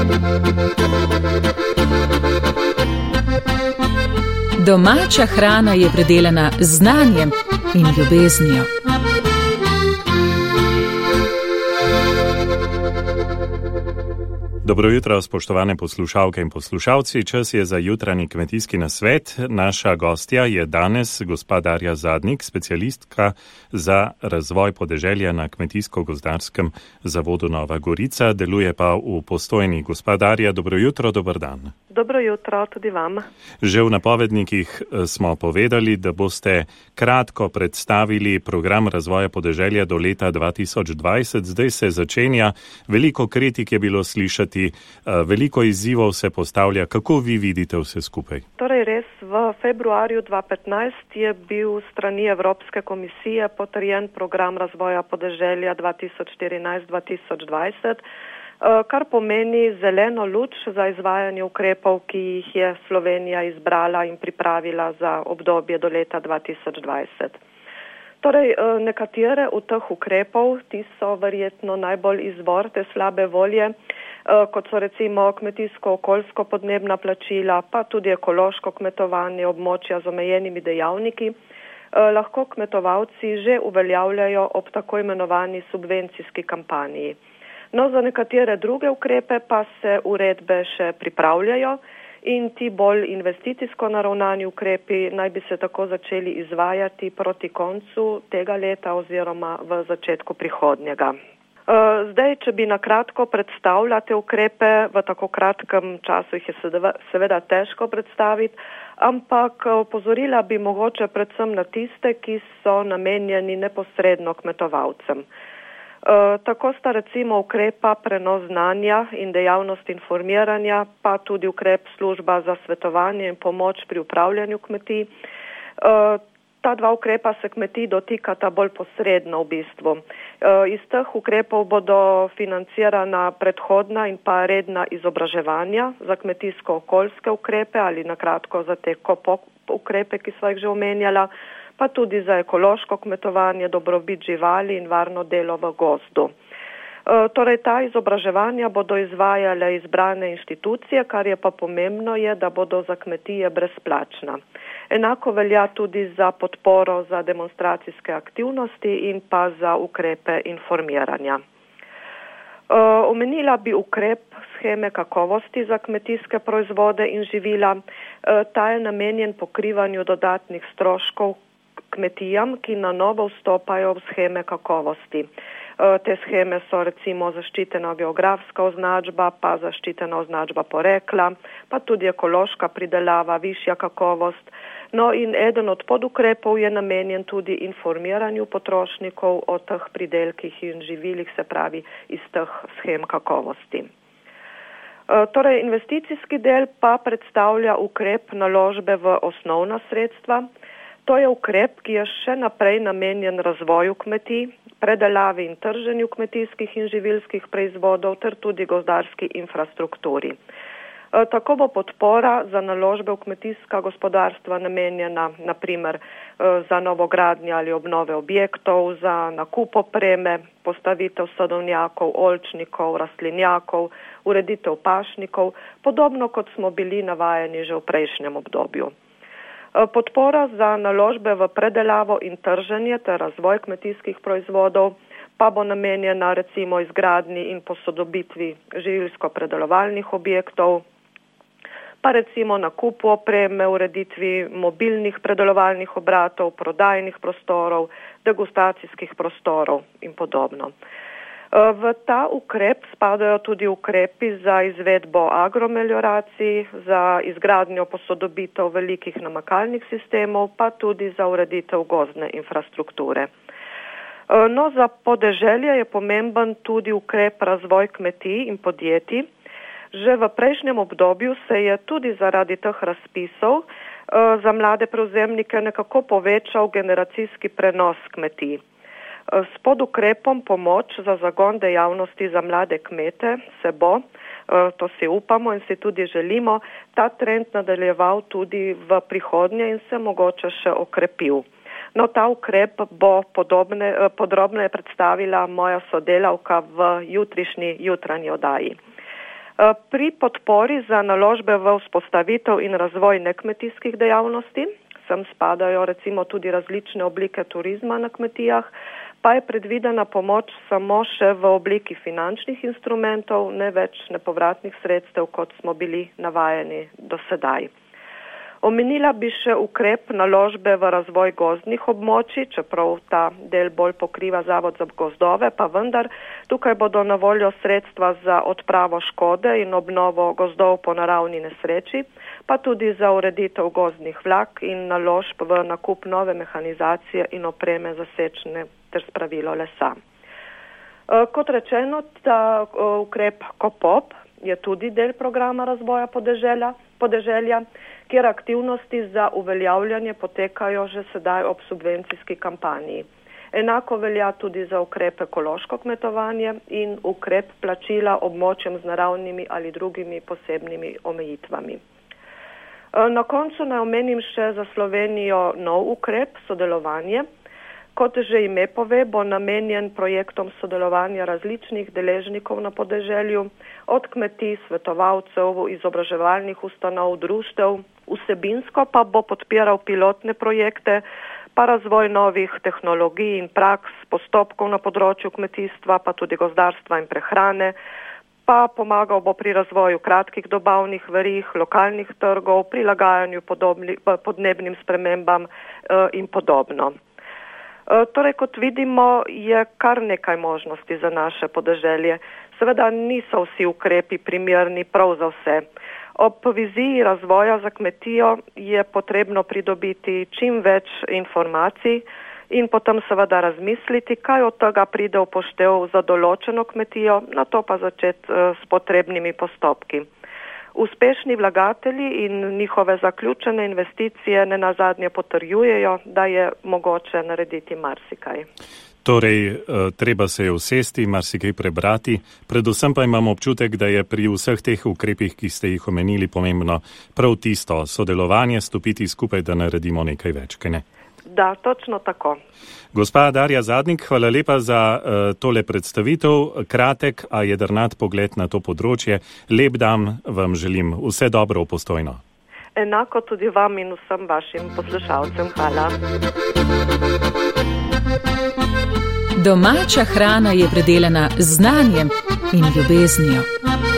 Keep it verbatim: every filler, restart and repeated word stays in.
Domača hrana je predelana z znanjem in ljubeznijo. Dobro jutro, spoštovane poslušalke in poslušalci. Čas je za jutranji kmetijski nasvet. Naša gostja je danes gospa Darja Zadnik, specialistka za razvoj podeželja na Kmetijsko-gozdarskem zavodu Nova Gorica. Deluje pa v Postojni. Gospa Darja, dobro jutro, dober dan. Dobro jutro tudi vam. Že v napovednikih smo povedali, da boste kratko predstavili program razvoja podeželja do leta dva tisoč dvajset. Zdaj se začenja. Veliko kritik je bilo slišati. Veliko izzivov se postavlja. Kako vi vidite vse skupaj? Torej res, v februarju dva tisoč petnajst je bil strani Evropske komisije potrjen program razvoja podeželja dva tisoč štirinajst do dva tisoč dvajset, kar pomeni zeleno luč za izvajanje ukrepov, ki jih je Slovenija izbrala in pripravila za obdobje do leta dva tisoč dvajset. Torej, nekatere od teh ukrepov, ti so verjetno najbolj izvor te slabe volje, kot so recimo kmetijsko-okoljsko podnebna plačila, pa tudi ekološko kmetovanje območja z omejenimi dejavniki, lahko kmetovalci že uveljavljajo ob tako imenovani subvencijski kampanji. No, za nekatere druge ukrepe pa se uredbe še pripravljajo in ti bolj investicijsko naravnani ukrepi naj bi se tako začeli izvajati proti koncu tega leta oziroma v začetku prihodnjega. Zdaj, če bi nakratko predstavila te ukrepe, v tako kratkem času jih je seveda težko predstaviti, ampak opozorila bi mogoče predvsem na tiste, ki so namenjeni neposredno kmetovalcem. Tako sta recimo ukrepa prenos znanja in dejavnost informiranja, pa tudi ukrep služba za svetovanje in pomoč pri upravljanju kmetij. Ta dva ukrepa se kmetij dotikata bolj posredno v bistvu. Iz teh ukrepov bodo financirana predhodna in pa redna izobraževanja za kmetijsko-okoljske ukrepe ali nakratko za te KOPOK ukrepe, ki sva jih že omenjala, pa tudi za ekološko kmetovanje, dobrobit živali in varno delo v gozdu. Torej, ta izobraževanja bodo izvajale izbrane inštitucije, kar je pa pomembno je, da bodo za kmetije brezplačna. Enako velja tudi za podporo za demonstracijske aktivnosti in pa za ukrepe informiranja. Omenila bi ukrep sheme kakovosti za kmetijske proizvode in živila. Ta je namenjen pokrivanju dodatnih stroškov kmetijam, ki na novo vstopajo v sheme kakovosti. Te sheme so recimo zaščitena geografska označba, pa zaščitena označba porekla, pa tudi ekološka pridelava, višja kakovost. No in eden od podukrepov je namenjen tudi informiranju potrošnikov o teh pridelkih in živilih, se pravi iz teh shem kakovosti. Torej, investicijski del pa predstavlja ukrep naložbe v osnovna sredstva. To je ukrep, ki je še naprej namenjen razvoju kmetij, predelavi in trženju kmetijskih in živilskih proizvodov ter tudi gozdarski infrastrukturi. Tako bo podpora za naložbe v kmetijska gospodarstva namenjena na primer za novogradnje ali obnove objektov, za nakup opreme, postavitev sadovnjakov, oljčnikov, rastlinjakov, ureditev pašnikov, podobno kot smo bili navajeni že v prejšnjem obdobju. Podpora za naložbe v predelavo in trženje ter razvoj kmetijskih proizvodov pa bo namenjena recimo izgradnji in posodobitvi živilsko-predelovalnih objektov, pa recimo nakupu opreme, ureditvi mobilnih predelovalnih obratov, prodajnih prostorov, degustacijskih prostorov in podobno. V ta ukrep spadajo tudi ukrepi za izvedbo agromelioracij, za izgradnjo posodobitev velikih namakalnih sistemov, pa tudi za ureditev gozdne infrastrukture. No, za podeželje je pomemben tudi ukrep razvoj kmetij in podjetij. Že v prejšnjem obdobju se je tudi zaradi teh razpisov za mlade prevzemnike nekako povečal generacijski prenos kmetij. S podukrepom pomoč za zagon dejavnosti za mlade kmete se bo, to si upamo in si tudi želimo, ta trend nadaljeval tudi v prihodnje in se mogoče še okrepil. No, ta ukrep bo podobne, podrobno je predstavila moja sodelavka v jutrišnji jutranji oddaji. Pri podpori za naložbe v vzpostavitev in razvoj nekmetijskih dejavnosti, sem spadajo recimo tudi različne oblike turizma na kmetijah, pa je predvidena pomoč samo še v obliki finančnih instrumentov, ne več nepovratnih sredstev, kot smo bili navajeni do sedaj. Omenila bi še ukrep naložbe v razvoj gozdnih območij, čeprav ta del bolj pokriva Zavod za gozdove, pa vendar tukaj bodo na voljo sredstva za odpravo škode in obnovo gozdov po naravni nesreči, pa tudi za ureditev gozdnih vlak in naložb v nakup nove mehanizacije in opreme za sečne ter spravilo lesa. Kot rečeno, ta ukrep KOPOP je tudi del programa razvoja podeželja, podeželja, kjer aktivnosti za uveljavljanje potekajo že sedaj ob subvencijski kampanji. Enako velja tudi za ukrep ekološko kmetovanje in ukrep plačila območjem z naravnimi ali drugimi posebnimi omejitvami. Na koncu naj omenim še za Slovenijo nov ukrep, sodelovanje. Kot že ime pove, bo namenjen projektom sodelovanja različnih deležnikov na podeželju, od kmetij, svetovalcev, izobraževalnih ustanov, društev, vsebinsko pa bo podpiral pilotne projekte, pa razvoj novih tehnologij in praks, postopkov na področju kmetijstva, pa tudi gozdarstva in prehrane, pa pomagal bo pri razvoju kratkih dobavnih verig, lokalnih trgov, prilagajanju podobni, podnebnim spremembam in podobno. Torej, kot vidimo, je kar nekaj možnosti za naše podeželje. Seveda niso vsi ukrepi primerni prav za vse. Ob viziji razvoja za kmetijo je potrebno pridobiti čim več informacij in potem seveda razmisliti, kaj od tega pride v poštev za določeno kmetijo, na to pa začeti s potrebnimi postopki. Uspešni vlagatelji in njihove zaključene investicije nenazadnje potrjujejo, da je mogoče narediti marsikaj. Torej, treba se je usesti, marsikaj prebrati, predvsem pa imamo občutek, da je pri vseh teh ukrepih, ki ste jih omenili, pomembno prav tisto sodelovanje, stopiti skupaj, da naredimo nekaj več, kaj ne? Da, točno tako. Gospa Darja Zadnik, hvala lepa za uh, tole predstavitev. Kratek, a jedrnat pogled na to področje. Lep dan vam želim. Vse dobro v Postojno. Enako tudi vam in vsem vašim poslušalcem. Hvala. Domača hrana je predelana z znanjem in ljubeznijo.